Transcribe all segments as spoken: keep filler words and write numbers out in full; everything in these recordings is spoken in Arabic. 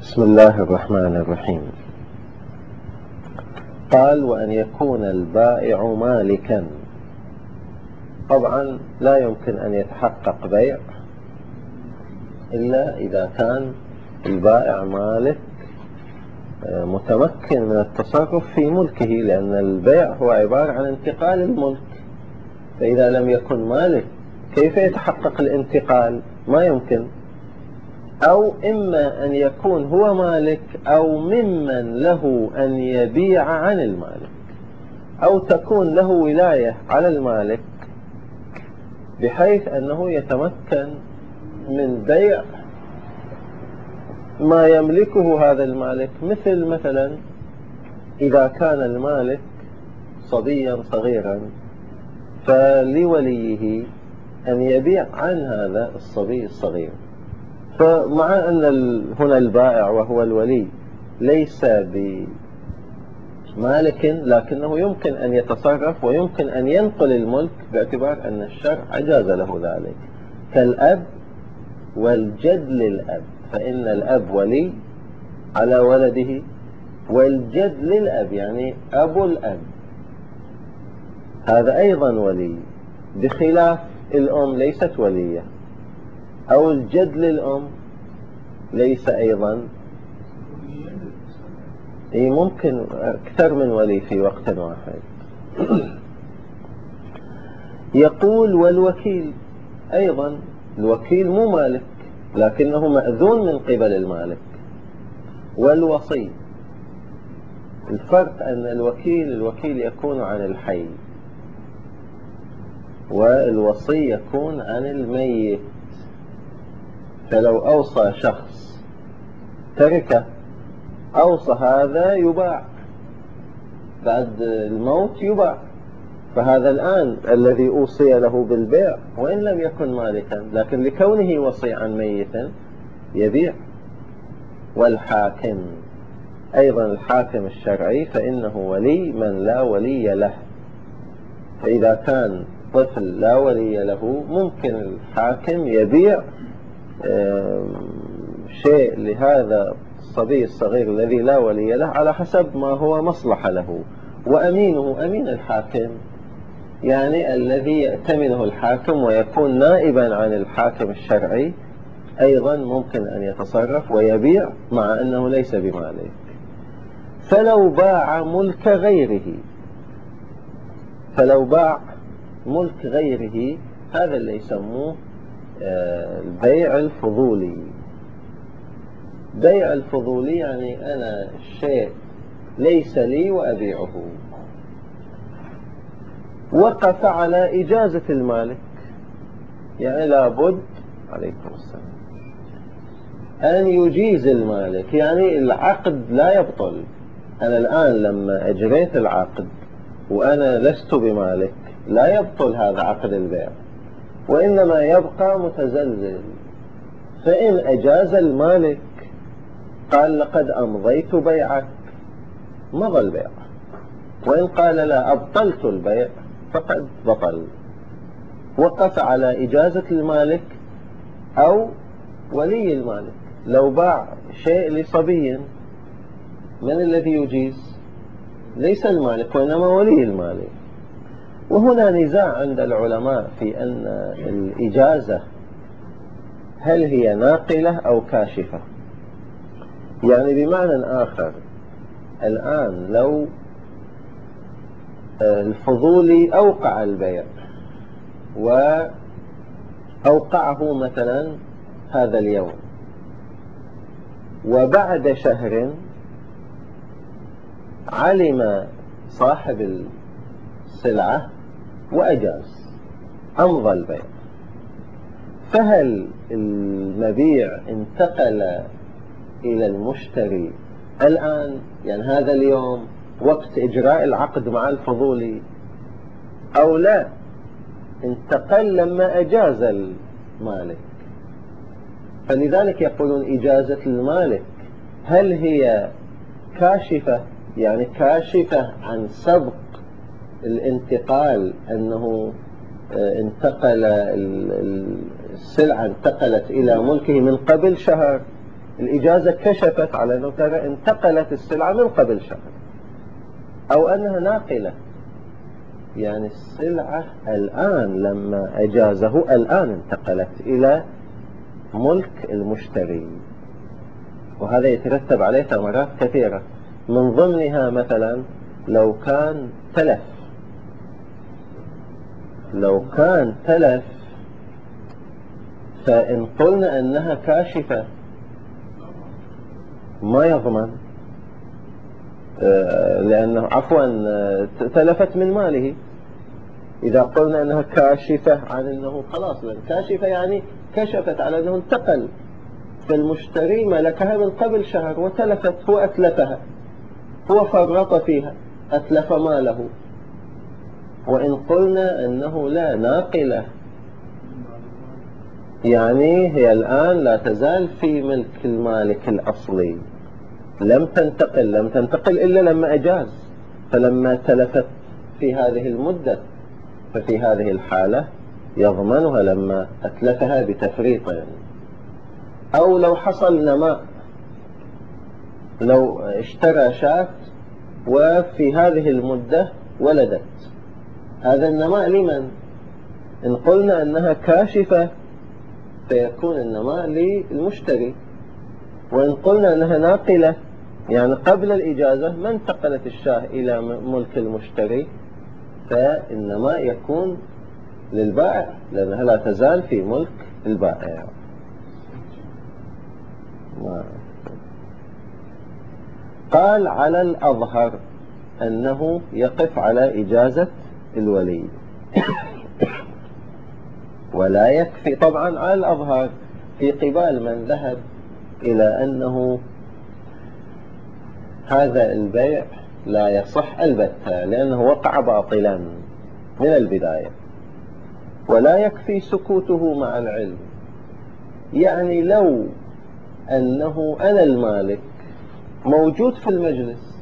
بسم الله الرحمن الرحيم. قال: وأن يكون البائع مالكا. طبعا لا يمكن أن يتحقق بيع إلا إذا كان البائع مالك متمكن من التصرف في ملكه، لأن البيع هو عبارة عن انتقال الملك، فإذا لم يكن مالك كيف يتحقق الانتقال؟ ما يمكن. أو إما أن يكون هو مالك أو ممن له أن يبيع عن المالك، أو تكون له ولاية على المالك بحيث أنه يتمكن من بيع ما يملكه هذا المالك. مثل مثلا إذا كان المالك صبيا صغيرا فلوليه أن يبيع عن هذا الصبي الصغير، فمع أن هنا البائع وهو الولي ليس بمالك، لكنه يمكن أن يتصرف ويمكن أن ينقل الملك باعتبار أن الشرع أجاز له ذلك، كالأب والجد للأب، فإن الأب ولي على ولده، والجد للأب يعني أبو الأب هذا أيضا ولي، بخلاف الأم ليست ولية، أو الجد للأم ليس أيضا. إيه ممكن أكثر من ولي في وقت واحد. يقول: والوكيل أيضا، الوكيل مو مالك لكنه مأذون من قبل المالك. والوصي، الفرق أن الوكيل الوكيل يكون عن الحي، والوصي يكون عن الميت. فلو أوصى شخص تركه، أوصى هذا يباع بعد الموت، يباع، فهذا الآن الذي أوصي له بالبيع وإن لم يكن مالكا، لكن لكونه وصي عن ميت يبيع. والحاكم أيضا، الحاكم الشرعي فإنه ولي من لا ولي له، فإذا كان طفل لا ولي له ممكن الحاكم يبيع شيء لهذا الصبي الصغير الذي لا ولي له على حسب ما هو مصلحة له. وأمينه، أمين الحاكم يعني الذي يأتمنه الحاكم ويكون نائبا عن الحاكم الشرعي، أيضا ممكن أن يتصرف ويبيع مع أنه ليس بمالك. فلو باع ملك غيره، فلو باع ملك غيره هذا اللي يسموه البيع الفضولي. بيع الفضولي يعني أنا الشيء ليس لي وأبيعه، وقف على إجازة المالك، يعني لابد عليكم السلام أن يجيز المالك، يعني العقد لا يبطل. أنا الآن لما أجريت العقد وأنا لست بمالك لا يبطل هذا عقد البيع، وإنما يبقى متزلزل. فإن أجاز المالك قال: لقد أمضيت بيعك، مضى البيع. وإن قال: لا، أبطلت البيع، فقد بطل. وقف على إجازة المالك أو ولي المالك. لو باع شيء لصبي، من الذي يجيز؟ ليس المالك وإنما ولي المالك. وهنا نزاع عند العلماء في أن الإجازة هل هي ناقلة أو كاشفة. يعني بمعنى آخر، الآن لو الفضولي أوقع البيع وأوقعه مثلا هذا اليوم، وبعد شهر علم صاحب السلعة وأجاز، أمضى البيع، فهل المبيع انتقل إلى المشتري الآن، يعني هذا اليوم وقت إجراء العقد مع الفضولي، أو لا انتقل لما أجاز المالك؟ فلذلك يقولون إجازة المالك هل هي كاشفة، يعني كاشفة عن سبق الانتقال، أنه انتقل السلعة انتقلت إلى ملكه من قبل شهر، الإجازة كشفت على أنه ترى انتقلت السلعة من قبل شهر، أو أنها ناقلة، يعني السلعة الآن لما أجازه الآن انتقلت إلى ملك المشتري. وهذا يترتب عليه ثمرات كثيرة، من ضمنها مثلا لو كان تلف لو كان تلف فإن قلنا أنها كاشفة ما يضمن، لأنه عفوا تلفت من ماله. إذا قلنا أنها كاشفة عن أنه خلاص، لأن كاشفة يعني كشفت على أنه انتقل، فالمشتري ملكها من قبل شهر وتلفت، هو أتلفها، هو فرط فيها، أتلف ماله. وإن قلنا أنه لا ناقلة، يعني هي الآن لا تزال في ملك المالك الأصلي، لم تنتقل لم تنتقل إلا لما أجاز، فلما تلفت في هذه المدة ففي هذه الحالة يضمنها لما أتلفها بتفريط. يعني أو لو حصل نماء، لو اشترى شاة وفي هذه المدة ولدت، هذا النماء لمن؟ إن قلنا أنها كاشفة فيكون النماء للمشتري، وإن قلنا أنها ناقلة يعني قبل الإجازة ما انتقلت الشاة إلى ملك المشتري، فالنماء يكون للبائع لأنها لا تزال في ملك البائع. قال على الأظهر أنه يقف على إجازة الولي، ولا يكفي طبعا على الأظهر في قبال من ذهب إلى أنه هذا البيع لا يصح البتة لأنه وقع باطلا من البداية. ولا يكفي سكوته مع العلم، يعني لو أنه أنا المالك موجود في المجلس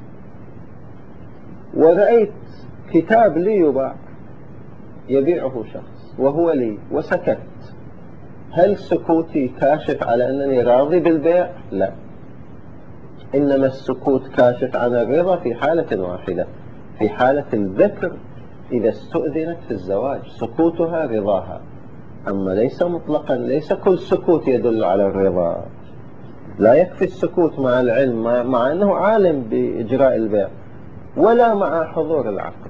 ورأيت كتاب لي يباع يبيعه شخص وهو لي وسكت، هل سكوتي كاشف على أنني راضي بالبيع؟ لا، إنما السكوت كاشف عن الرضا في حالة واحدة، في حالة الذكر إذا استؤذنت في الزواج سكوتها رضاها، أما ليس مطلقا، ليس كل سكوت يدل على الرضا. لا يكفي السكوت مع العلم مع أنه عالم بإجراء البيع، ولا مع حضور العقد،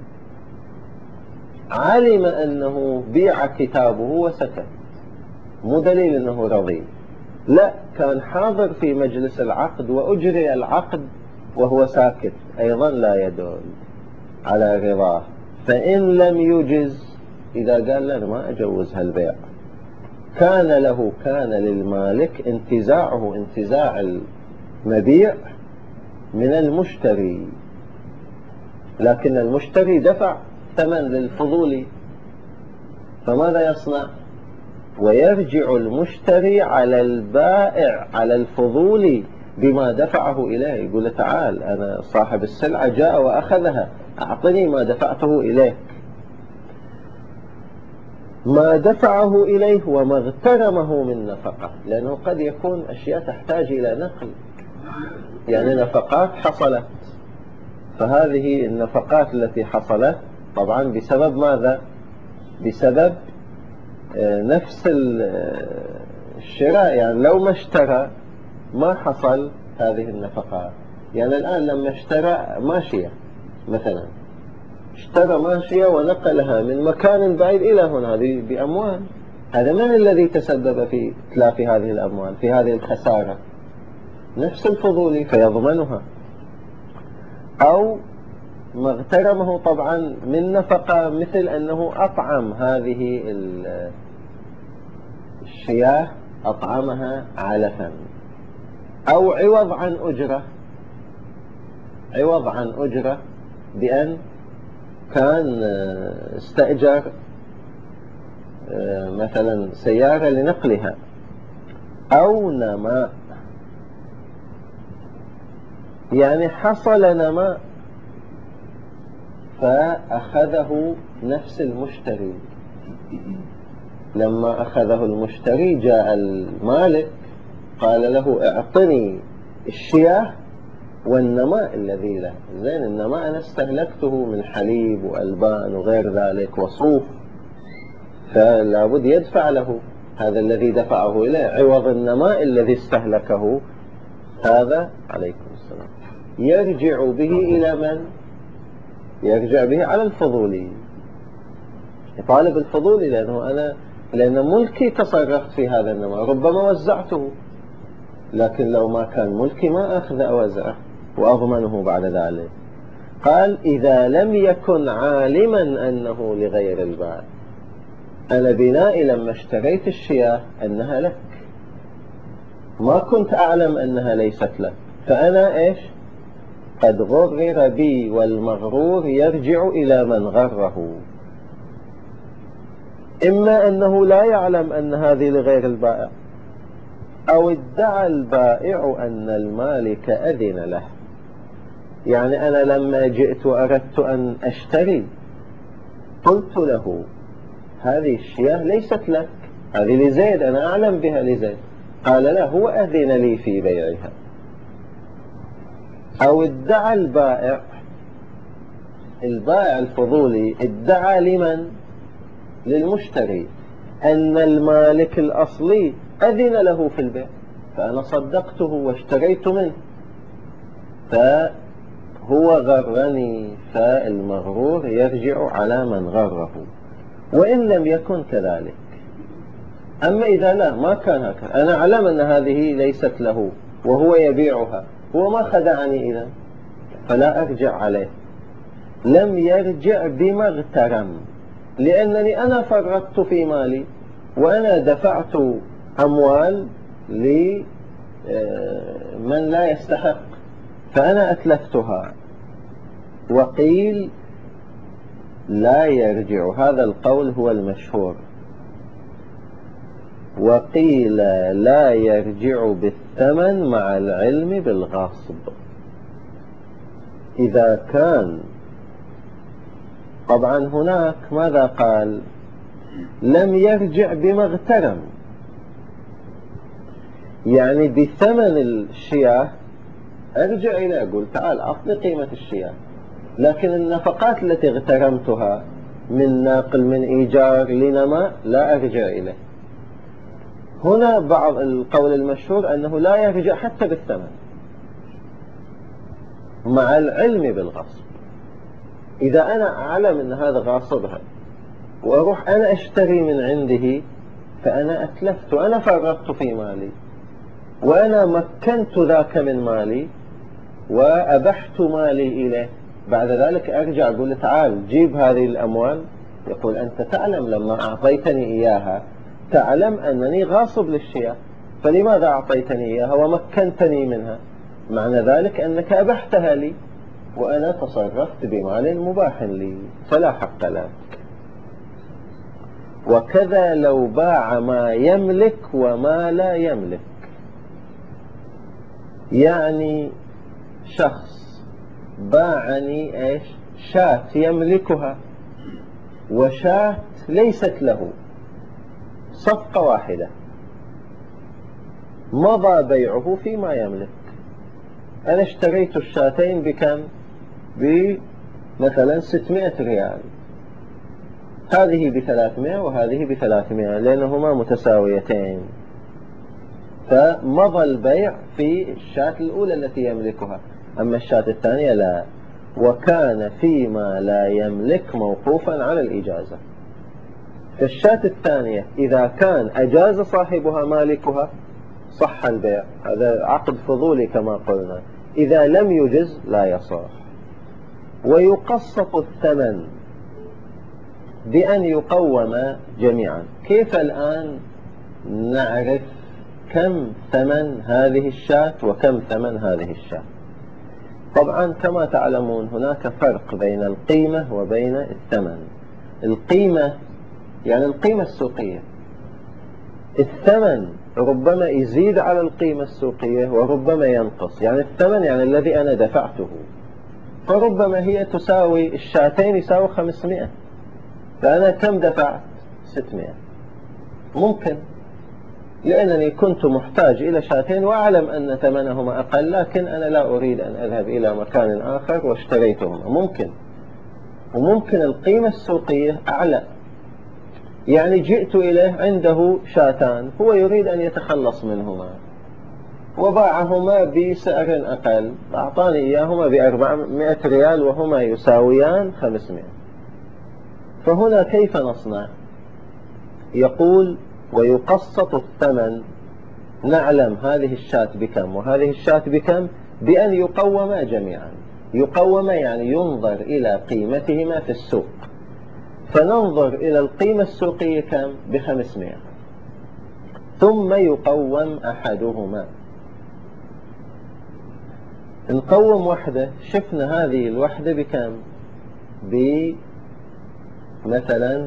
علم أنه بيع كتابه وسكت، مو دليل أنه رضي، لا، كان حاضر في مجلس العقد وأجري العقد وهو ساكت، أيضا لا يدل على رضاه. فإن لم يجز، إذا قال لنا ما أجوز هالبيع، كان له كان للمالك انتزاعه انتزاع المبيع من المشتري، لكن المشتري دفع ثمن للفضولي، فماذا يصنع؟ ويرجع المشتري على البائع على الفضولي بما دفعه إليه، يقول تعال أنا صاحب السلعة جاء وأخذها، أعطني ما دفعته إليك، ما دفعه إليه وما اغترمه من نفقة، لأنه قد يكون أشياء تحتاج إلى نقل، يعني نفقات حصلت، فهذه النفقات التي حصلت طبعا بسبب ماذا؟ بسبب نفس الشراء، يعني لو ما اشترى ما حصل هذه النفقات. يعني الآن لما اشترى ماشية مثلا، اشترى ماشية ونقلها من مكان بعيد إلى هنا، هذه بأموال، هذا من الذي تسبب في إتلاف هذه الأموال، في هذه الخسارة؟ نفس الفضولي فيضمنها. أو ما اغترمه طبعا من نفقة، مثل أنه أطعم هذه الشياه، أطعمها علفا، أو عوض عن أجرة، عوض عن أجرة بأن كان استأجر مثلا سيارة لنقلها، أو نماء، يعني حصل نماء فأخذه نفس المشتري، لما أخذه المشتري جاء المالك قال له اعطني الشياه والنماء الذي له. زين، النماء أنا استهلكته من حليب وألبان وغير ذلك وصوف، فلا بد يدفع له هذا الذي دفعه إليه عوض النماء الذي استهلكه. هذا عليكم السلام يرجع به إلى من؟ يرجع به على الفضولي، يطالب الفضولي، لأنه أنا لأن ملكي تصرفت في هذا النماء، ربما وزعته، لكن لو ما كان ملكي ما أخذ أوزعه وأضمنه بعد ذلك. قال إذا لم يكن عالما أنه لغير البائع، أنا بنائي لما اشتريت الشياه أنها لك، ما كنت أعلم أنها ليست لك، فأنا إيش؟ قد غرر بي، والمغرور يرجع إلى من غره. إما أنه لا يعلم أن هذه لغير البائع، أو ادعى البائع أن المالك أذن له. يعني أنا لما جئت وأردت أن أشتري قلت له هذه الشياه ليست لك، هذه لزيد، أنا أعلم بها لزيد. قال لا، هو أذن لي في بيعها. أو ادعى البائع، البائع الفضولي ادعى لمن؟ للمشتري أن المالك الأصلي أذن له في البيع، فأنا صدقته واشتريت منه، فهو غرني، فالمغرور يرجع على من غره وإن لم يكن كذلك. أما إذا لا، ما كان هكذا، أنا أعلم أن هذه ليست له وهو يبيعها، هو ما خدعني إذا، فلا أرجع عليه. لم يرجع بما اغترم، لأنني أنا فرطت في مالي، وأنا دفعت أموال لمن لا يستحق، فأنا أتلفتها. وقيل لا يرجع، هذا القول هو المشهور. وقيل لا يرجع بالثمن مع العلم بالغاصب. إذا كان، طبعا هناك ماذا قال؟ لم يرجع بما اغترم، يعني بثمن الشياه أرجع إليه أقول تعال أعطني قيمة الشياه، لكن النفقات التي اغترمتها من ناقل من إيجار لنماء لا أرجع إليه. هنا بعض القول المشهور أنه لا يرجع حتى بالثمن مع العلم بالغصب. إذا أنا أعلم أن هذا غاصبها وأروح أنا أشتري من عنده، فأنا أتلفت وأنا فرطت في مالي، وأنا مكنت ذاك من مالي وأبحت مالي إليه. بعد ذلك أرجع أقول له تعال جيب هذه الأموال، يقول أنت تعلم لما أعطيتني إياها تعلم أنني غاصب للشياه، فلماذا أعطيتني إياها ومكنتني منها؟ معنى ذلك أنك أبحتها لي وأنا تصرفت بمال مباح لي، فلا حق لك. وكذا لو باع ما يملك وما لا يملك، يعني شخص باعني ايش؟ شاة يملكها وشاة ليست له، صفقة واحدة، مضى بيعه فيما يملك. أنا اشتريت الشاتين بكم؟ بمثلا ستمائة ريال، هذه بثلاثمائة وهذه بثلاثمائة لأنهما متساويتين، فمضى البيع في الشاة الأولى التي يملكها، أما الشاة الثانية لا. وكان فيما لا يملك موقوفا على الإجازة. فالشاة الثانية إذا كان أجاز صاحبها مالكها صح البيع، هذا عقد فضولي كما قلنا. إذا لم يجز لا يصح. ويقسط الثمن بأن يقوم جميعا. كيف الآن نعرف كم ثمن هذه الشاة وكم ثمن هذه الشاة؟ طبعا كما تعلمون هناك فرق بين القيمة وبين الثمن. القيمة يعني القيمة السوقية، الثمن ربما يزيد على القيمة السوقية وربما ينقص. يعني الثمن يعني الذي أنا دفعته، فربما هي تساوي الشاتين يساوي خمسمائة، فأنا كم دفعت؟ ستمائة. ممكن لأنني كنت محتاج إلى شاتين وأعلم أن ثمنهما أقل، لكن أنا لا أريد أن أذهب إلى مكان آخر واشتريتهما. ممكن، وممكن القيمة السوقية أعلى، يعني جئت إليه عنده شاتان، هو يريد أن يتخلص منهما وباعهما بسعر أقل، أعطاني إياهما بأربعمائة ريال وهما يساويان خمسمائة. فهنا كيف نصنع؟ يقول ويقسط الثمن، نعلم هذه الشاة بكم وهذه الشاة بكم بأن يقوما جميعا. يقوما يعني ينظر إلى قيمتهما في السوق، فننظر إلى القيمة السوقية كم؟ بخمسمائة، ثم يقوم أحدهما. نقوم وحدة، شفنا هذه الوحدة بكم؟ بمثلا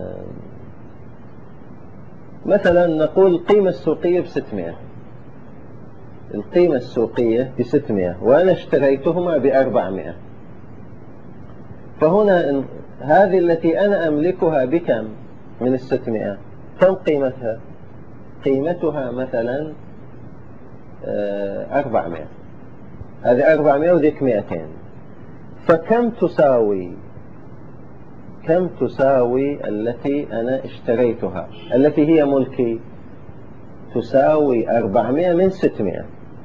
مثلا نقول القيمة السوقية بستمائة، القيمة السوقية بستمائة وأنا اشتريتهما بأربعمائة. فهنا هذه التي أنا أملكها بكم من الستمائة؟ كم قيمتها؟ قيمتها مثلا أربعمائة، هذه أربعمائة وذيك مائتين. فكم تساوي كم تساوي التي أنا اشتريتها التي هي ملكي؟ تساوي أربعمائة من ستمائة،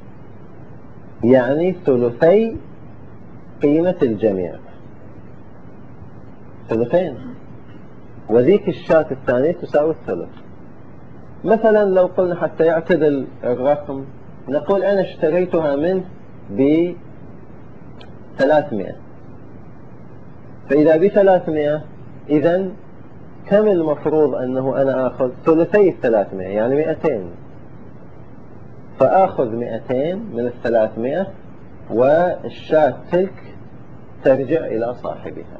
يعني ثلثي قيمة الجميع، ثلثين، وذيك الشاة الثانية تساوي الثلث. مثلا لو قلنا حتى يعتدل الرقم، نقول أنا اشتريتها منه ب ثلاثمائة، فإذا ب ثلاثمائة إذن كم المفروض أنه أنا آخذ؟ ثلثي الثلاثمائة، يعني مئتين، فآخذ مئتين من الثلاثمائة والشاة تلك ترجع إلى صاحبها.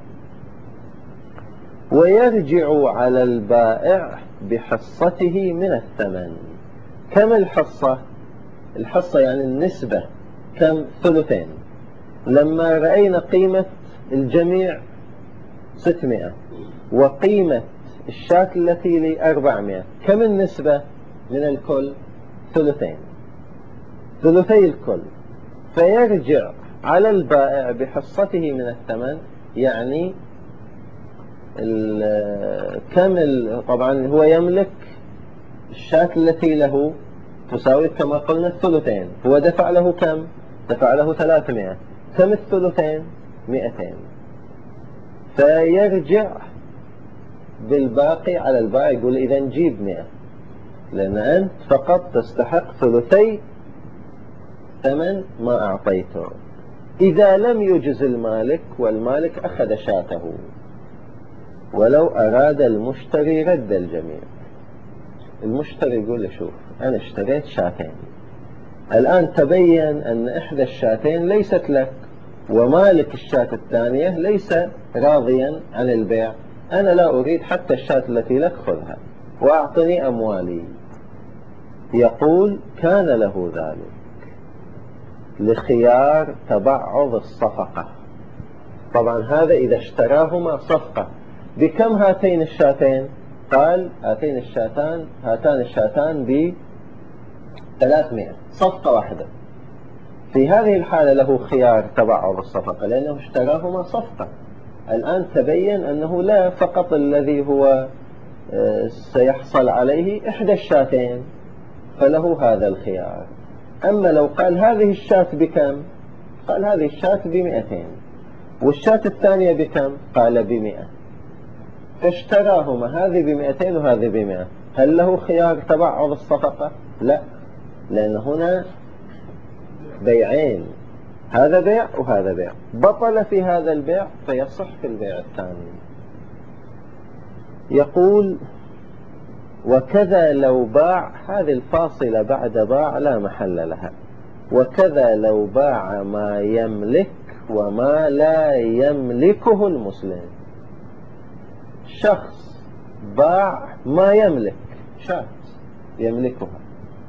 ويرجع على البائع بحصته من الثمن. كم الحصة؟ الحصة يعني النسبة كم؟ ثلثين. لما رأينا قيمة الجميع ستمائة وقيمة الشاة التي لي أربعمائة، كم النسبة من الكل؟ ثلثين، ثلثي الكل. فيرجع على البائع بحصته من الثمن، يعني كم طبعا هو يملك الشاة التي له تساوي كما قلنا الثلثين، هو دفع له كم؟ دفع له ثلاثمائة، كم الثلثين؟ مئتين. فيرجع بالباقي على البائع، يقول إذا نجيب مئة، لأن أنت فقط تستحق ثلثي ثمن ما أعطيته. إذا لم يجز المالك والمالك أخذ شاته، ولو أراد المشتري رد الجميع. المشتري يقول له شوف، أنا اشتريت شاتين، الآن تبين أن إحدى الشاتين ليست لك، ومالك الشاة الثانية ليس راضيا عن البيع، أنا لا أريد حتى الشاة التي لك، خذها وأعطني أموالي. يقول كان له ذلك لخيار تبعض الصفقة. طبعا هذا إذا اشتراهما صفقة. بكم هاتين الشاتين؟ قال هاتين الشاتان هاتان الشاتان ب ثلاثمائة، صفقة واحدة. في هذه الحالة له خيار تبعض الصفقة، لأنه اشتراهما صفقة. الآن تبين أنه لا، فقط الذي هو سيحصل عليه إحدى الشاتين، فله هذا الخيار. أما لو قال هذه الشاة بكم؟ قال هذه الشاة بمئتين، والشاة الثانية بكم؟ قال بمئة، فاشتراهما هذه بمئتين وهذه بمئة. هل له خيار تبعض الصفقة؟ لا، لأن هنا بيعين، هذا بيع وهذا بيع، بطل في هذا البيع فيصح في البيع الثاني. يقول وكذا لو باع، هذه الفاصلة بعد باع لا محل لها. وكذا لو باع ما يملك وما لا يملكه المسلم. شخص باع ما يملك، شخص يملكها،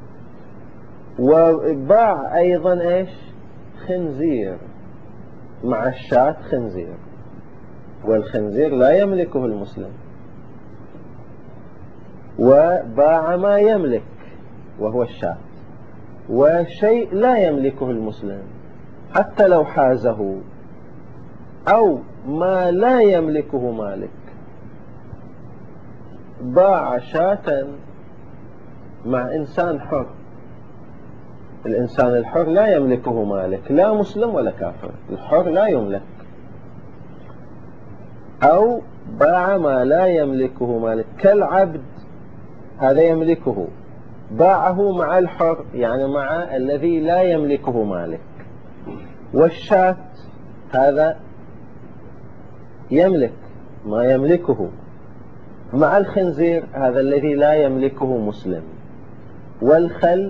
وباع أيضا إيش؟ خنزير مع الشاة، خنزير، والخنزير لا يملكه المسلم. وباع ما يملك، وهو الشاة، وشيء لا يملكه المسلم حتى لو حازه، أو ما لا يملكه مالك. باع شاة مع إنسان حر، الإنسان الحر لا يملكه مالك، لا مسلم ولا كافر، الحر لا يملك. أو باع ما لا يملكه مالك كالعبد، هذا يملكه، باعه مع الحر يعني مع الذي لا يملكه مالك. والشاة هذا يملك ما يملكه مع الخنزير، هذا الذي لا يملكه مسلم. والخل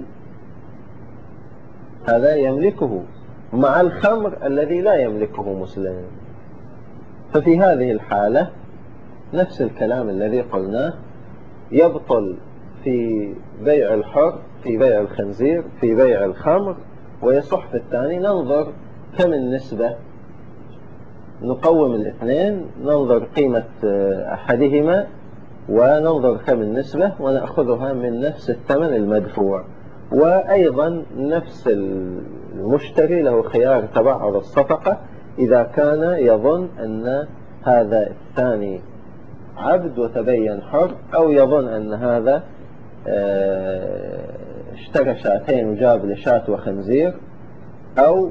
هذا يملكه مع الخمر الذي لا يملكه مسلم. ففي هذه الحالة نفس الكلام الذي قلناه يبطل في بيع الحر، في بيع الخنزير، في بيع الخمر، ويصح في الثاني. ننظر كم النسبة، نقوم الاثنين، ننظر قيمة أحدهما وننظر كم النسبة ونأخذها من نفس الثمن المدفوع. وأيضا نفس المشتري له خيار تبعض الصفقة إذا كان يظن أن هذا الثاني عبد وتبين حر، أو يظن أن هذا اشترى شاتين وجاب لشات وخنزير، أو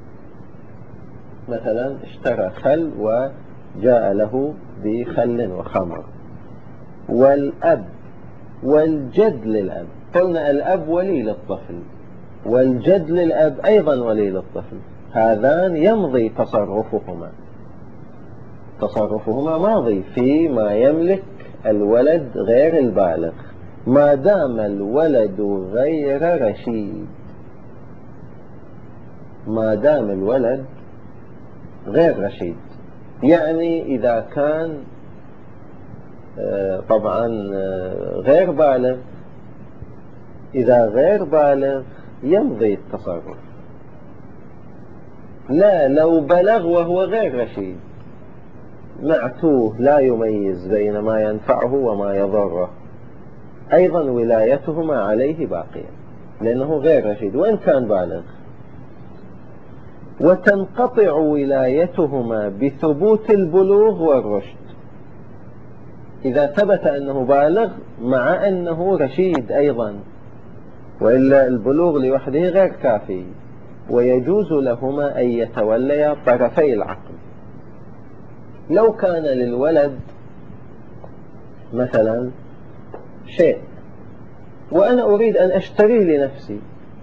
مثلا اشترى خل وجاء له بخل وخمر. والأب والجد للأب، قلنا الأب ولي للطفل، والجد للأب أيضا ولي للطفل، هذان يمضي تصرفهما، تصرفهما ماضي فيما يملك الولد غير البالغ، ما دام الولد غير رشيد. ما دام الولد غير رشيد، يعني إذا كان طبعا غير بالغ، إذا غير بالغ يمضي التصرف. لا، لو بلغ وهو غير رشيد معتوه لا يميز بين ما ينفعه وما يضره، أيضا ولايتهما عليه باقية لأنه غير رشيد وإن كان بالغ. وتنقطع ولايتهما بثبوت البلوغ والرشد، إذا ثبت أنه بالغ مع أنه رشيد أيضا، وإلا البلوغ لوحده غير كافي، ويجوز لهما أن يتوليا طرفي العقد. لو كان للولد مثلا شيء وأنا أريد أن أشتريه لنفسي،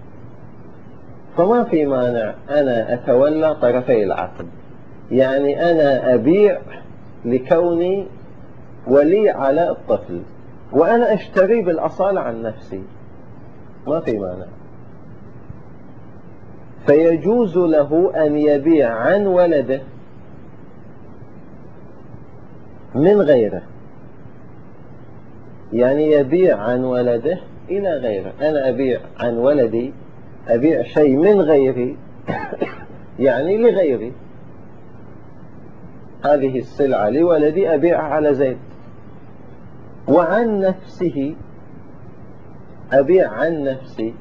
فما في مانع أنا أتولى طرفي العقد، يعني أنا أبيع لكوني ولي على الطفل، وأنا أشتري بالأصالة عن نفسي، ما في مانع. فيجوز له أن يبيع عن ولده من غيره، يعني يبيع عن ولده إلى غيره. أنا أبيع عن ولدي، أبيع شيء من غيري يعني لغيري، هذه السلعة لولدي أبيعها على زيد. وعن نفسه أبيع عن نفسي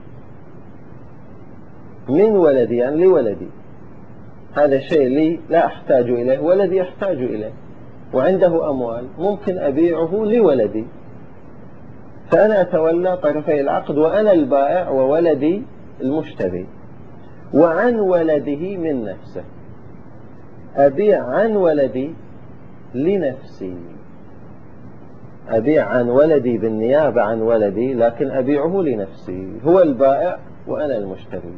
من ولدي، يعني لولدي، هذا شيء لي لا أحتاج إليه، ولدي يحتاج إليه وعنده أموال، ممكن أبيعه لولدي، فأنا أتولى طرفي العقد وأنا البائع وولدي المشتري. وعن ولده من نفسه، أبيع عن ولدي لنفسي، أبيع عن ولدي بالنيابة عن ولدي، لكن أبيعه لنفسي، هو البائع وأنا المشتري.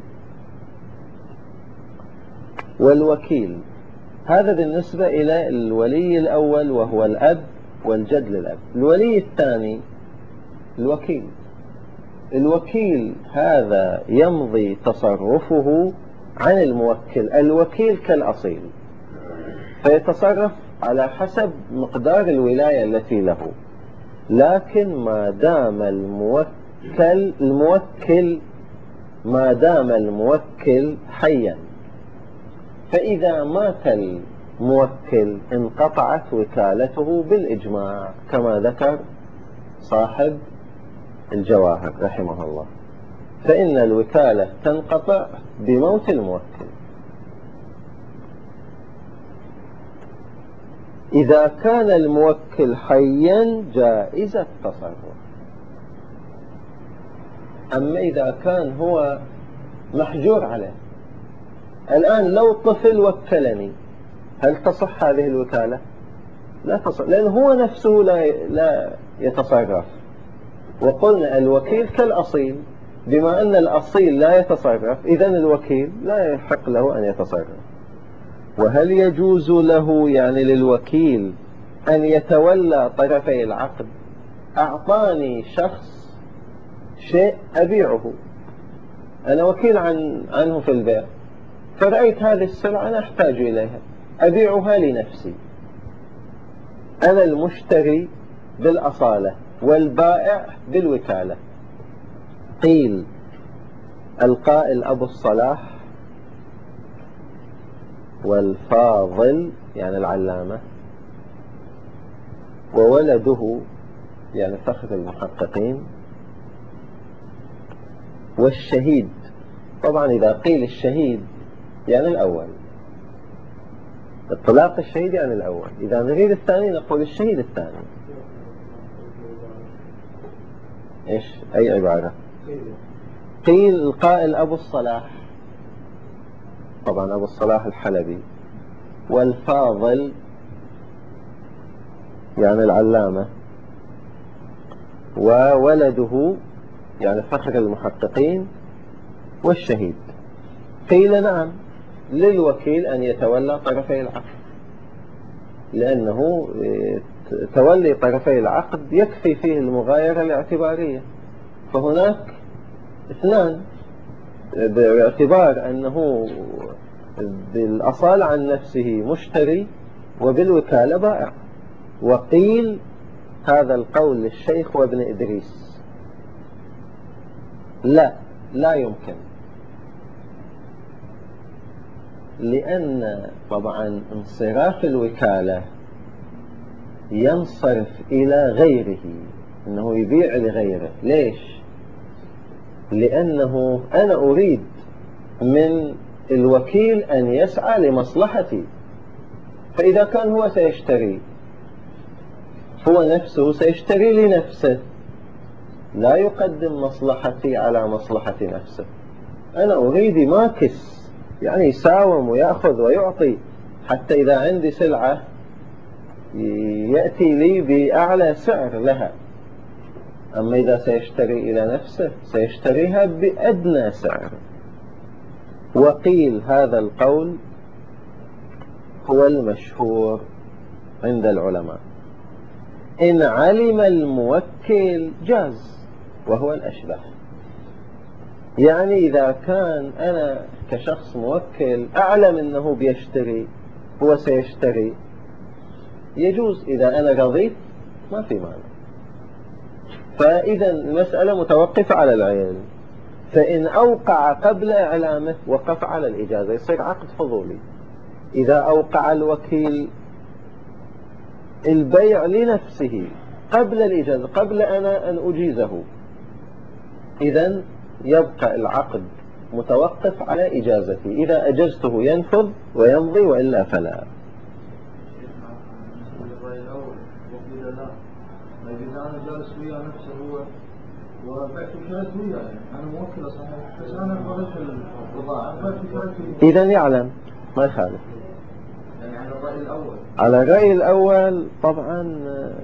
والوكيل، هذا بالنسبة إلى الولي الأول وهو الأب والجد للأب. الولي الثاني الوكيل. الوكيل هذا يمضي تصرفه عن الموكل، الوكيل كالأصيل، فيتصرف على حسب مقدار الولاية التي له، لكن ما دام الموكل الموكل ما دام الموكل حيا، فإذا مات الموكل انقطعت وكالته بالإجماع كما ذكر صاحب الجواهر رحمه الله. فإن الوكالة تنقطع بموت الموكل. إذا كان الموكل حيا جائز التصرف. أما إذا كان هو محجور عليه، الآن لو طفل وكلني هل تصح هذه الوكالة؟ لا تصح، لأن هو نفسه لا لا يتصرف. وقلنا الوكيل كالأصيل، بما أن الأصيل لا يتصرف إذن الوكيل لا يحق له أن يتصرف. وهل يجوز له يعني للوكيل أن يتولى طرفي العقد؟ أعطاني شخص شيء أبيعه، أنا وكيل عن عنه في البيع، فرأيت هذه السلعة أنا أحتاج إليها أبيعها لنفسي، أنا المشتري بالأصالة والبائع بالوكالة. قيل القائل أبو الصلاح والفاضل يعني العلامة، وولده يعني فخر المحققين، والشهيد. طبعا إذا قيل الشهيد يعني الأول، اطلاق الشهيد يعني الأول، إذا نريد الثاني نقول الشهيد الثاني. إيش أي عبارة؟ قيل القائل أبو الصلاح، طبعا أبو الصلاح الحلبي، والفاضل يعني العلامة، وولده يعني فخر المحققين، والشهيد. قيل نعم للوكيل أن يتولى طرفي العقد، لأنه تولي طرفي العقد يكفي فيه المغايرة الاعتبارية، فهناك اثنان باعتبار أنه بالأصال عن نفسه مشتري وبالوكالة بائع. وقيل هذا القول للشيخ وابن إدريس لا لا يمكن، لأن طبعا انصراف الوكالة ينصرف إلى غيره، أنه يبيع لغيره. ليش؟ لأنه أنا أريد من الوكيل أن يسعى لمصلحتي، فإذا كان هو سيشتري، هو نفسه سيشتري لنفسه، لا يقدم مصلحتي على مصلحة نفسه. أنا أريد يماكس، يعني يساوم ويأخذ ويعطي، حتى إذا عندي سلعة يأتي لي بأعلى سعر لها. أما إذا سيشتري إلى نفسه سيشتريها بأدنى سعر. وقيل هذا القول هو المشهور عند العلماء، إن علم الموكل جاز، وهو الأشبه. يعني إذا كان أنا كشخص موكل أعلم أنه بيشتري، هو سيشتري، يجوز إذا أنا رضيت ما في مانع. فإذا المسألة متوقفة على العين، فإن أوقع قبل إعلامه وقف على الإجازة، يصير عقد فضولي. إذا أوقع الوكيل البيع لنفسه قبل الإجازة، قبل أنا أن أجيزه، إذن يبقى العقد متوقف على إجازتي، إذا أجزته ينفذ ويمضي، وإلا فلا. إذا أنا جالس ويا نفسه هو وبعت فكرته وياه، أنا موكل صحيح، بس أنا بغيت البضاعة بعت فكرته. إذا يعلم ما يخالف. يعني على الرأي الأول، على الرأي الأول طبعا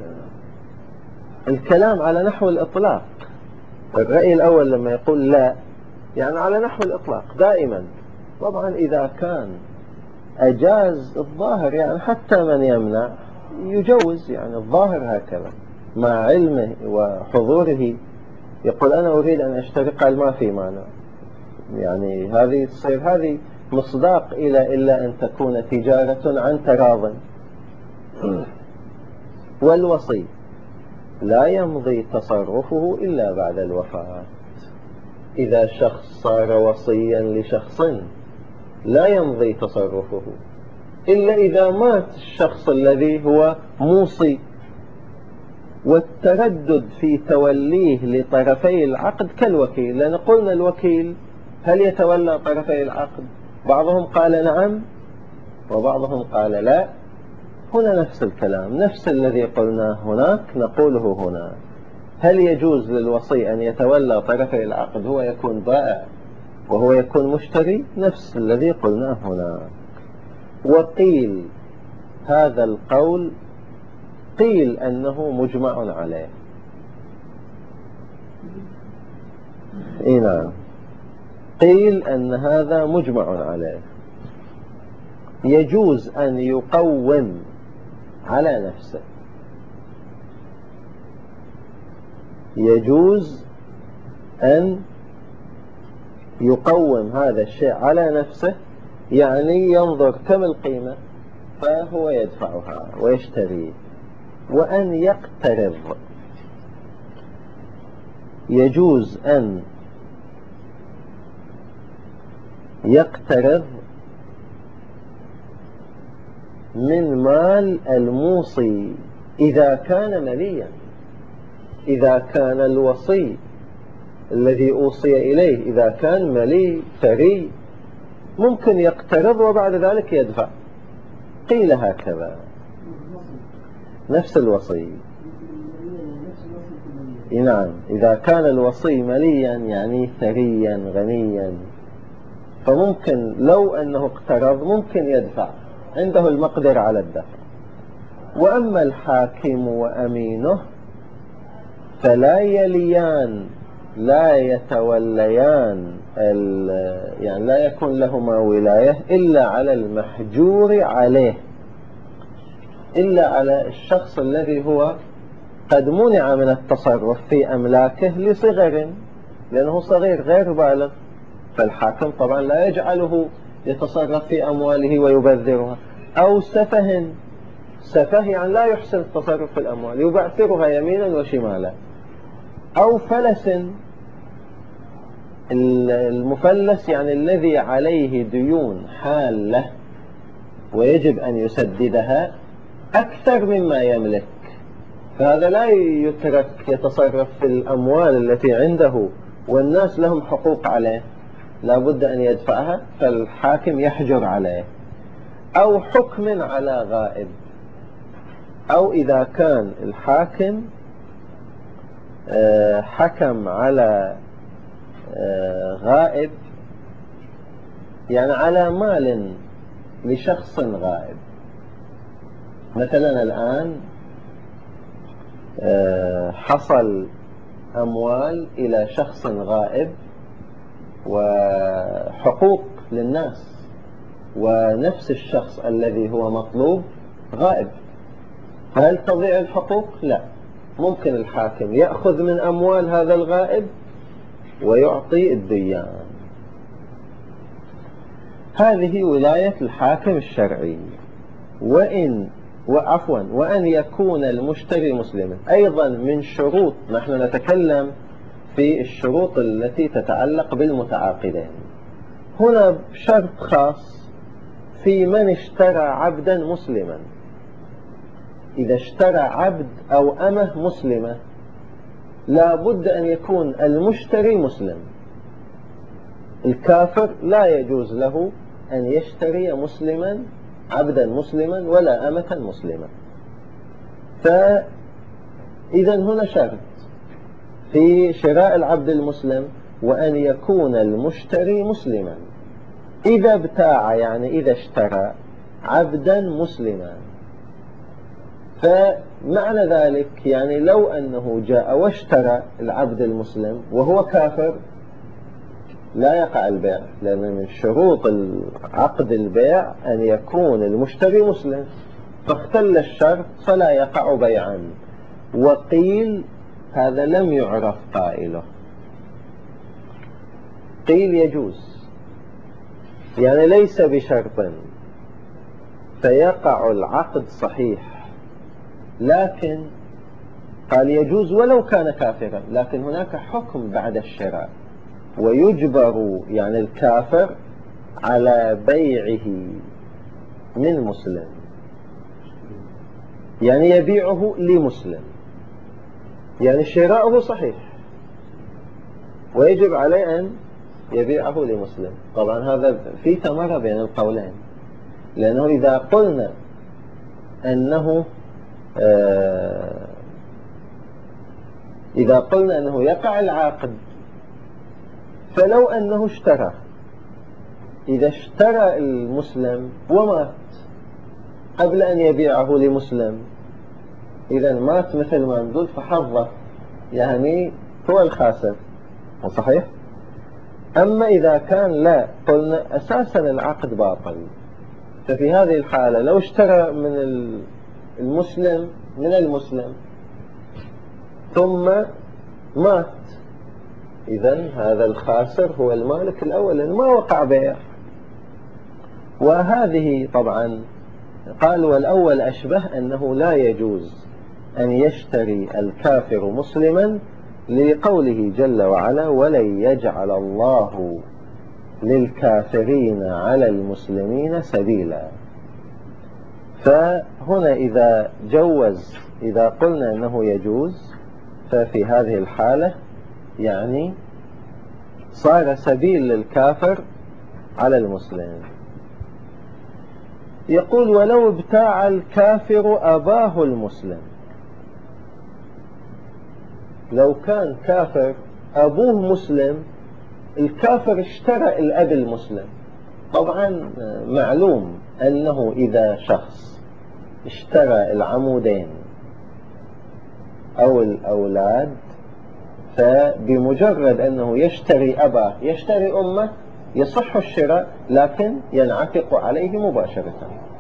الكلام على نحو الإطلاق. الرأي الأول لما يقول لا يعني على نحو الإطلاق دائما. طبعا إذا كان أجاز الظاهر، يعني حتى من يمنع يجوز، يعني الظاهر هكذا مع علمه وحضوره، يقول أنا أريد أن أشتري، قال ما في مانع. يعني هذه تصير هذه مصداق إلى إلا أن تكون تجارة عن تراض. والوصي لا يمضي تصرفه إلا بعد الوفاة. إذا شخص صار وصيا لشخص لا يمضي تصرفه إلا إذا مات الشخص الذي هو موصي، والتردد في توليه لطرفي العقد كالوكيل، لأن قلنا الوكيل هل يتولى طرفي العقد؟ بعضهم قال نعم وبعضهم قال لا. هنا نفس الكلام، نفس الذي قلناه هناك نقوله هنا. هل يجوز للوصي أن يتولى طرفي العقد، هو يكون بائع وهو يكون مشتري؟ نفس الذي قلناه هنا. وقيل هذا القول قيل أنه مجمع عليه. إيه نعم، قيل أن هذا مجمع عليه. يجوز أن يقوم على نفسه، يجوز أن يقوم هذا الشيء على نفسه، يعني ينظر كم القيمة فهو يدفعها ويشتري. وأن يقترض، يجوز أن يقترض من مال الموصي إذا كان مليا. إذا كان الوصي الذي أوصي إليه إذا كان ملي ثري ممكن يقترض وبعد ذلك يدفع. قيل هكذا، نفس الوصي. نعم، إذا كان الوصي مليا يعني ثريا غنيا فممكن لو أنه اقترض ممكن يدفع، عنده المقدرة على الدفع. وأما الحاكم وأمينه فلا يليان، لا يتوليان، يعني لا يكون لهما ولاية إلا على المحجور عليه، إلا على الشخص الذي هو قد منع من التصرف في أملاكه لصغر، لأنه صغير غير بالغ، فالحاكم طبعا لا يجعله يتصرف في أمواله ويبذرها. أو سفه، سفه يعني لا يحسن التصرف في الأموال، يبعثرها يمينا وشمالا. أو فلس، المفلس يعني الذي عليه ديون حالة ويجب أن يسددها أكثر مما يملك، فهذا لا يترك يتصرف في الأموال التي عنده والناس لهم حقوق عليه، لا بد أن يدفعها، فالحاكم يحجر عليه. أو حكم على غائب، أو إذا كان الحاكم حكم على غائب، يعني على مال لشخص غائب. مثلا الآن حصل أموال إلى شخص غائب وحقوق للناس، ونفس الشخص الذي هو مطلوب غائب، فهل تضيع الحقوق؟ لا، ممكن الحاكم يأخذ من أموال هذا الغائب ويعطي الديان. هذه ولاية الحاكم الشرعي. وإن وعفوا وأن يكون المشتري مسلما أيضا من شروط، نحن نتكلم في الشروط التي تتعلق بالمتعاقدين. هنا شرط خاص في من اشترى عبدا مسلما، إذا اشترى عبد أو أمه مسلمة لا بد أن يكون المشتري مسلم. الكافر لا يجوز له أن يشتري مسلما عبدا مسلما ولا أمة مسلمة. فإذا هنا شرط في شراء العبد المسلم، وأن يكون المشتري مسلما. إذا ابتاع يعني إذا اشترى عبدا مسلما، فمعنى ذلك يعني لو أنه جاء واشترى العبد المسلم وهو كافر لا يقع البيع، لأن من شروط عقد البيع أن يكون المشتري مسلم، فاختل الشرط فلا يقع بيعا. وقيل هذا لم يعرف قائله، قيل يجوز، يعني ليس بشرط فيقع العقد صحيح، لكن قال يجوز ولو كان كافرا، لكن هناك حكم بعد الشراء، ويجبر يعني الكافر على بيعه من مسلم، يعني يبيعه لمسلم. يعني شراؤه صحيح ويجب عليه أن يبيعه لمسلم. طبعا هذا في تمارة بين القولين، لأنه إذا قلنا أنه آه إذا قلنا أنه يقع العقد، فلو أنه اشترى، إذا اشترى المسلم ومات قبل أن يبيعه لمسلم، إذا مات مثل ما نقول فحظه، يعني هو الخاسر، صحيح؟ أما إذا كان لا، قلنا أساسا العقد باطل، ففي هذه الحالة لو اشترى من المسلم من المسلم ثم مات، إذن هذا الخاسر هو المالك الأول، لأنه ما وقع بيع. وهذه طبعا قال والأول أشبه أنه لا يجوز أن يشتري الكافر مسلما، لقوله جل وعلا ولن يجعل الله للكافرين على المسلمين سبيلا. فهنا إذا جوز، إذا قلنا أنه يجوز، ففي هذه الحالة يعني صار سبيل للكافر على المسلم. يقول ولو ابتاع الكافر أباه المسلم، لو كان كافر أبوه مسلم، الكافر اشترى الأب المسلم. طبعا معلوم أنه إذا شخص اشترى العمودين أو الأولاد، فبمجرد أنه يشتري أباه يشتري أمه يصح الشراء، لكن ينعتق عليه مباشرة.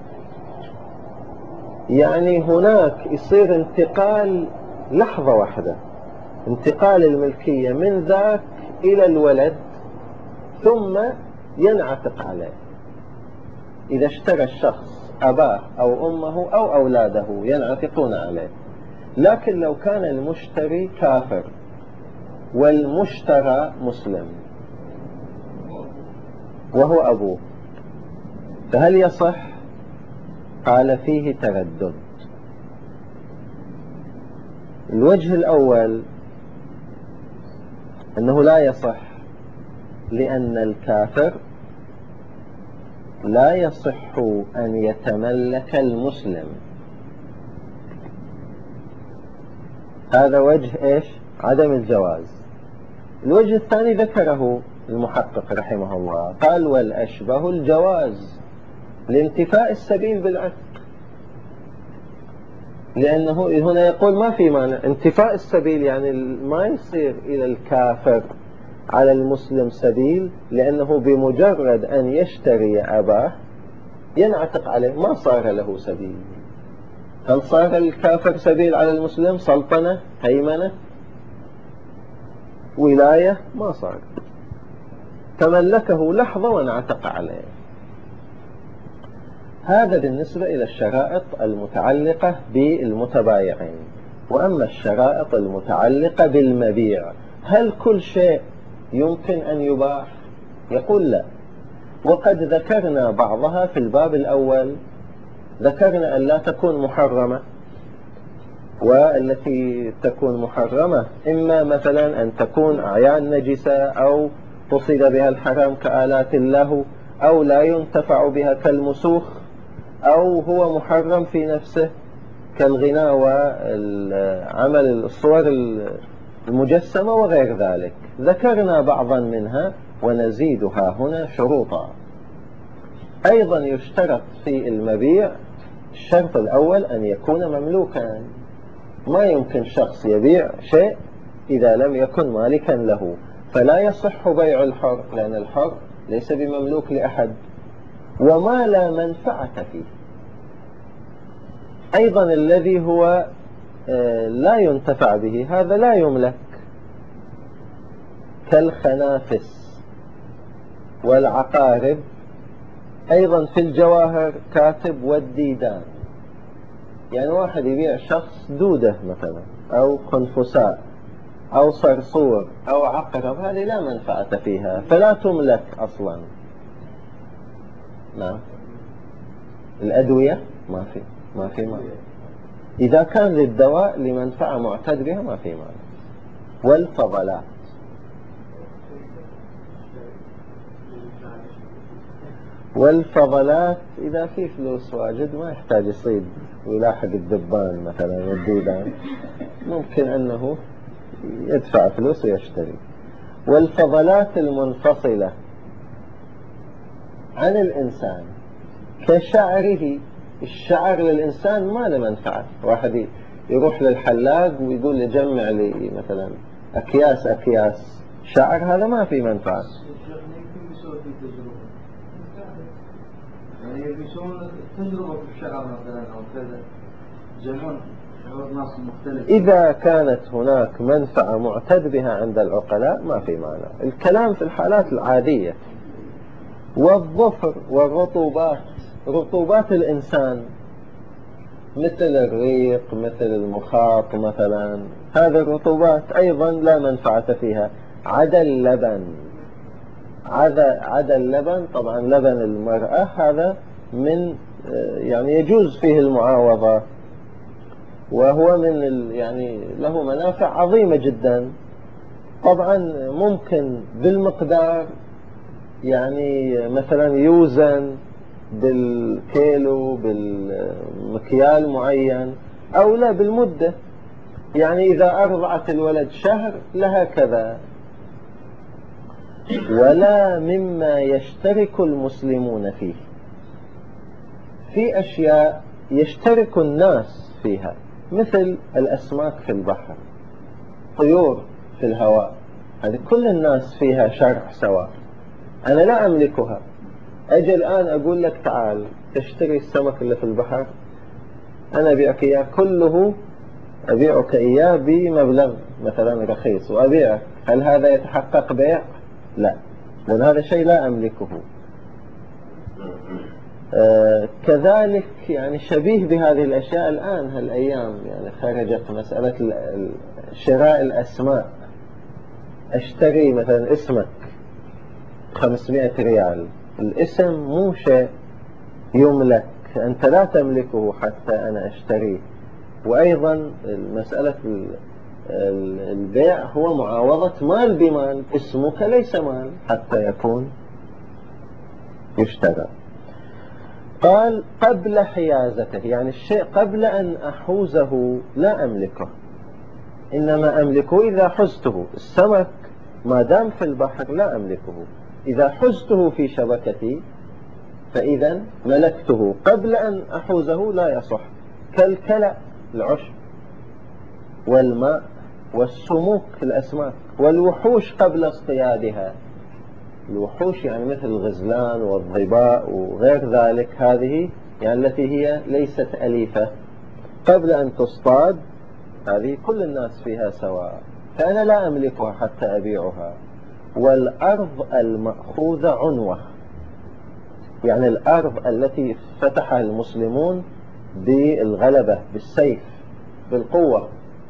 يعني هناك يصير انتقال لحظة واحدة، انتقال الملكية من ذاك إلى الولد، ثم ينعتق عليه. إذا اشترى الشخص أباه أو أمه أو أولاده ينعتقون عليه. لكن لو كان المشتري كافر والمشترى مسلم وهو أبوه، فهل يصح؟ قال فيه تردد. الوجه الأول أنه لا يصح، لأن الكافر لا يصح أن يتملك المسلم. هذا وجه إيش؟ عدم الجواز. الوجه الثاني ذكره المحقق رحمه الله، قال والأشبه الجواز لانتفاء السبيل بالعتق، لأنه هنا يقول ما في مانع انتفاء السبيل، يعني ما يصير إلى الكافر على المسلم سبيل، لأنه بمجرد أن يشتري أباه ينعتق عليه، ما صار له سبيل. هل صار الكافر سبيل على المسلم؟ سلطنة، هيمنة، ولاية؟ ما صار، تملكه لحظة وانعتق عليه. هذا بالنسبة إلى الشرائط المتعلقة بالمتبايعين. وأما الشرائط المتعلقة بالمبيع، هل كل شيء يمكن أن يباع؟ يقول لا. وقد ذكرنا بعضها في الباب الأول، ذكرنا أن لا تكون محرمة، والتي تكون محرمة إما مثلا أن تكون أعيان نجسة، أو قصد بها الحرام كآلات اللهو، أو لا ينتفع بها كالمسوخ، أو هو محرم في نفسه كالغناء وعمل الصور المجسمة وغير ذلك. ذكرنا بعضا منها ونزيدها هنا شروطا. أيضا يشترط في المبيع الشرط الأول أن يكون مملوكا. ما يمكن شخص يبيع شيء إذا لم يكن مالكا له، فلا يصح بيع الحر، لأن الحر ليس بمملوك لأحد، وما لا منفعة فيه. أيضا الذي هو لا ينتفع به هذا لا يملك، كالخنافس والعقارب. أيضا في الجواهر كاتب والديدان، يعني واحد يبيع شخص دودة مثلا أو خنفساء أو صرصور أو عقرب، هذه لا منفعة فيها فلا تملك أصلا. نعم. الأدوية ما في ما في ما إذا كان للدواء لمنفعة معتد بها ما في مانع. والفضلات والفضلات إذا في فلوس واجد ما يحتاج يصيد ويلاحق الدبان مثلا والديدان، ممكن أنه يدفع فلوس ويشتري. والفضلات المنفصلة عن الإنسان كشعره، الشعر للإنسان ما له منفعة. واحد يروح للحلاق ويقول لي جمع لي مثلا أكياس أكياس شعر، هذا ما في منفعة. يعني بيسوون تجربة في الشعر مثلا أو كذا، جمعون شعور ناس مختلف. إذا كانت هناك منفعة معتد بها عند العقلاء ما في معنى. الكلام في الحالات العادية. والظفر والرطوبات، رطوبات الإنسان مثل الريق مثل المخاط مثلا، هذه الرطوبات أيضا لا منفعة فيها. عدا اللبن، عدا, عدا اللبن طبعا لبن المرأة هذا من يعني يجوز فيه المعاوضة، وهو من يعني له منافع عظيمة جدا. طبعا ممكن بالمقدار، يعني مثلا يوزن بالكيلو بالمكيال معين، أو لا بالمدة، يعني إذا أرضعت الولد شهر لها كذا. ولا مما يشترك المسلمون فيه، في أشياء يشترك الناس فيها مثل الأسماك في البحر، طيور في الهواء، هذه كل الناس فيها شرع سواء. أنا لا أملكها، أجي الآن أقول لك تعال تشتري السمك اللي في البحر، أنا أبيعك إياه كله، أبيعك إياه بمبلغ مثلا رخيص وأبيعك، هل هذا يتحقق بيع؟ لا، لأن هذا شيء لا أملكه. آه كذلك يعني شبيه بهذه الأشياء الآن هالأيام، يعني خرجت مسألة شراء الأسماء. أشتري مثلا اسمك خمسمائة ريال، الاسم مو شيء يملك، أنت لا تملكه حتى أنا أشتريه. وأيضا مسألة البيع هو معاوضة مال بمال، اسمك ليس مال حتى يكون يشترى. قال قبل حيازته، يعني الشيء قبل أن أحوزه لا أملكه، إنما أملكه إذا حزته. السمك ما دام في البحر لا أملكه، إذا حزته في شبكتي فإذا ملكته. قبل أن أحوزه لا يصح، كالكلأ العشب والماء والسموك الأسماك والوحوش قبل اصطيادها. الوحوش يعني مثل الغزلان والظباء وغير ذلك، هذه يعني التي هي ليست أليفة قبل أن تصطاد، هذه كل الناس فيها سواء، فأنا لا أملكها حتى أبيعها. والأرض المأخوذة عنوة، يعني الأرض التي فتحها المسلمون بالغلبة بالسيف بالقوة،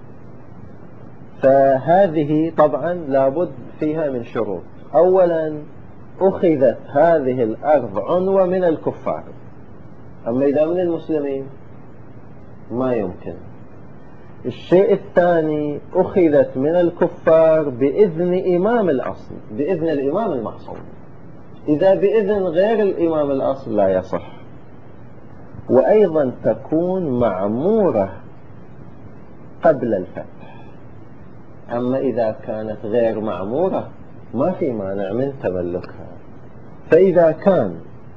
فهذه طبعا لابد فيها من شروط. أولا أخذت هذه الأرض عنوة من الكفار، أما إذا من المسلمين ما يمكن. الشيء الثاني أخذت من الكفار بإذن إمام الأصل، بإذن الإمام المعصوم. إذا بإذن غير الإمام الأصل لا يصح. وأيضا تكون معمورة قبل الفتح، أما إذا كانت غير معمورة ما في مانع من تملكها. فإذا كان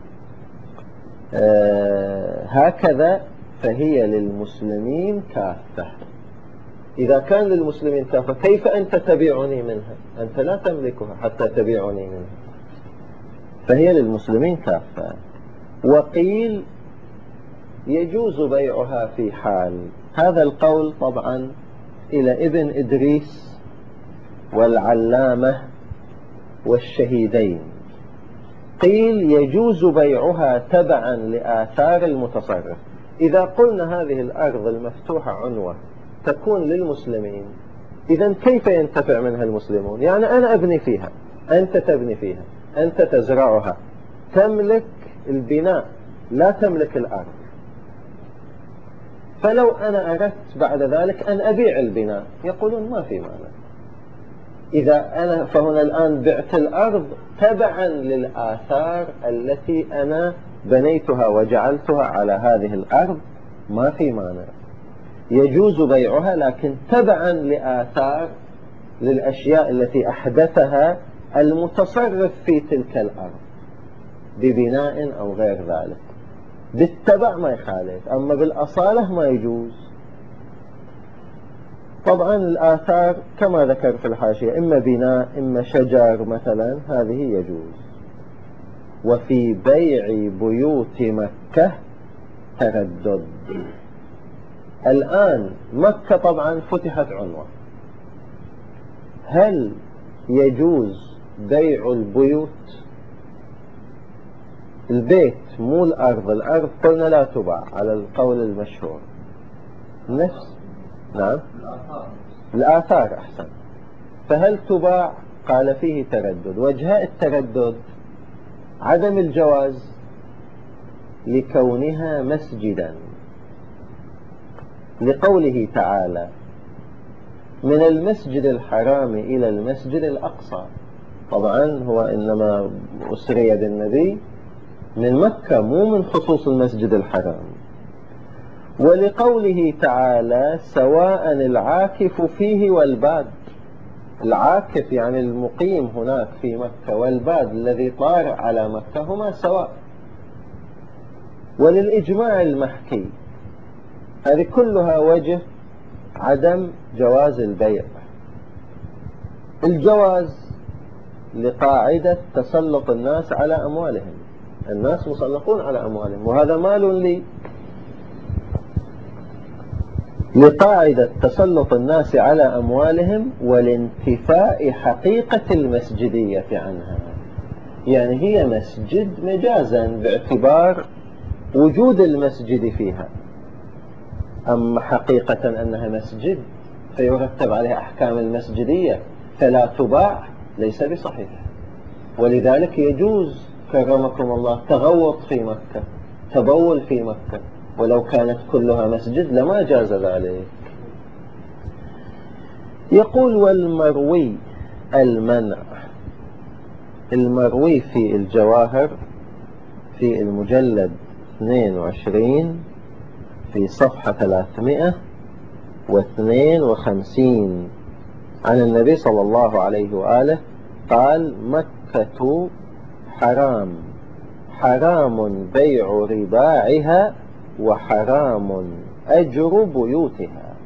آه هكذا فهي للمسلمين كافة. إذا كان للمسلمين كافة كيف أنت تبيعني منها؟ أنت لا تملكها حتى تبيعني منها، فهي للمسلمين كافة. وقيل يجوز بيعها في حال، هذا القول طبعا إلى ابن إدريس والعلامة والشهيدين. قيل يجوز بيعها تبعا لآثار المتصرف. إذا قلنا هذه الأرض المفتوحة عنوة تكون للمسلمين، إذن كيف ينتفع منها المسلمون؟ يعني أنا أبني فيها، أنت تبني فيها، أنت تزرعها، تملك البناء لا تملك الأرض، فلو أنا أردت بعد ذلك أن أبيع البناء يقولون ما في مانع. إذا أنا فهنا الآن بعت الأرض تبعا للآثار التي أنا بنيتها وجعلتها على هذه الأرض، ما في مانع، يجوز بيعها، لكن تبعا لآثار للأشياء التي أحدثها المتصرف في تلك الأرض ببناء أو غير ذلك. بالتبع ما يخالف، أما بالأصالة ما يجوز. طبعا الآثار كما ذكر في الحاشية إما بناء إما شجر مثلا، هذه يجوز. وفي بيع بيوت مكة تردد. الآن مكة طبعا فتحت عنوة، هل يجوز بيع البيوت؟ البيت مو الأرض، الأرض قلنا لا تباع على القول المشهور. نفس نعم الآثار أحسن. فهل تباع؟ قال فيه تردد. وجهاء التردد عدم الجواز لكونها مسجدا، لقوله تعالى من المسجد الحرام إلى المسجد الأقصى. طبعا هو إنما أسري بالنبي من مكة، مو من خصوص المسجد الحرام. ولقوله تعالى سواء العاكف فيه والباد. العاكف يعني المقيم هناك في مكة، والباد الذي طار على مكة، هما سواء. وللإجماع المحكي. هذه كلها وجه عدم جواز البيع. الجواز لقاعدة تسلط الناس على أموالهم، الناس مسلطون على أموالهم وهذا مال لي. لقاعدة تسلط الناس على أموالهم والانتفاء حقيقة المسجدية عنها، يعني هي مسجد مجازا باعتبار وجود المسجد فيها، أما حقيقة أنها مسجد فيرتب عليها أحكام المسجدية فلا تباع، ليس بصحيح. ولذلك يجوز كرمكم الله تغوط في مكة، تبول في مكة، ولو كانت كلها مسجد لما جاز ذلك. يقول والمروي المنع. المروي في الجواهر في المجلد اثنين وعشرين في صفحة ثلاثمائة واثنين وخمسين عن النبي صلى الله عليه وآله قال مكة حرام، حرام بيع رباعها وحرام أجر بيوتها.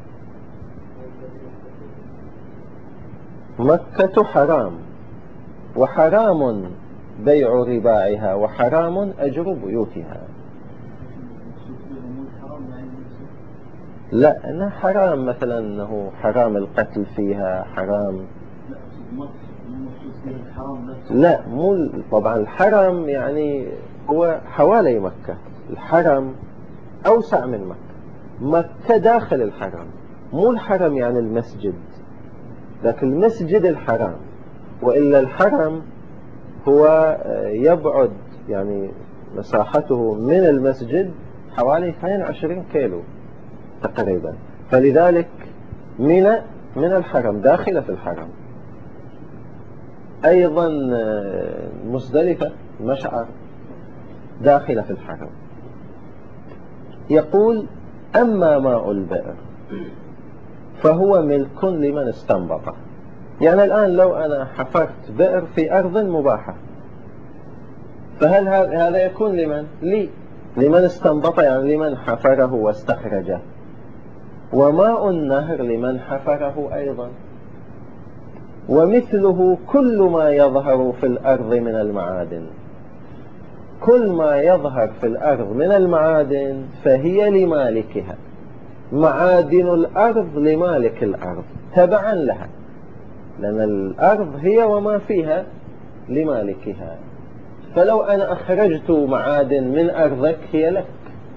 مكة حرام وحرام بيع رباعها وحرام أجر بيوتها. لا أنها حرام، مثلا أنه حرام القتل فيها، حرام. لا مو طبعا الحرم يعني هو حوالي مكة، الحرم أوسع من مكة، مكة داخل الحرم، مو الحرم يعني المسجد، لكن المسجد الحرام. وإلا الحرم هو يبعد يعني مساحته من المسجد حوالي اثنين وعشرين كيلو تقريبا، فلذلك من من الحرم داخلة في الحرم. أيضا مزدلفة مشعر داخلة في الحرم. يقول أما ماء البئر فهو ملك لمن استنبطه. يعني الآن لو أنا حفرت بئر في أرض مباحة، فهل هذا يكون لمن؟ لي، لمن استنبطه يعني لمن حفره واستخرجه. وماء النهر لمن حفره أيضا. ومثله كل ما يظهر في الأرض من المعادن. كل ما يظهر في الأرض من المعادن فهي لمالكها. معادن الأرض لمالك الأرض تبعا لها، لأن الأرض هي وما فيها لمالكها. فلو أنا أخرجت معادن من أرضك هي لك.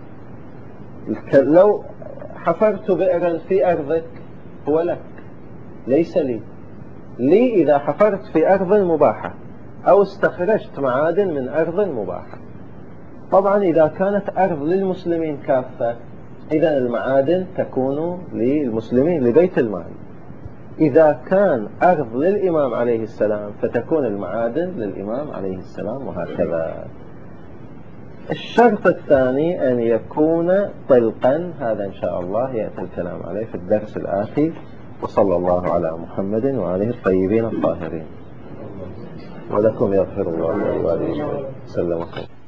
لو حفرت بئرا في أرضك هو لك، ليس لي. لي إذا حفرت في أرض مباحة أو استخرجت معادن من أرض مباحة. طبعا إذا كانت أرض للمسلمين كافة إذا المعادن تكون للمسلمين لبيت المال. إذا كان أرض للإمام عليه السلام فتكون المعادن للإمام عليه السلام، وهكذا. الشرط الثاني أن يكون طلقا، هذا إن شاء الله يأتي الكلام عليه في الدرس الآتي. وصلى الله على محمد وآله الطيبين الطاهرين. ولكم يغفر الله ولوالديكم. سلمكم.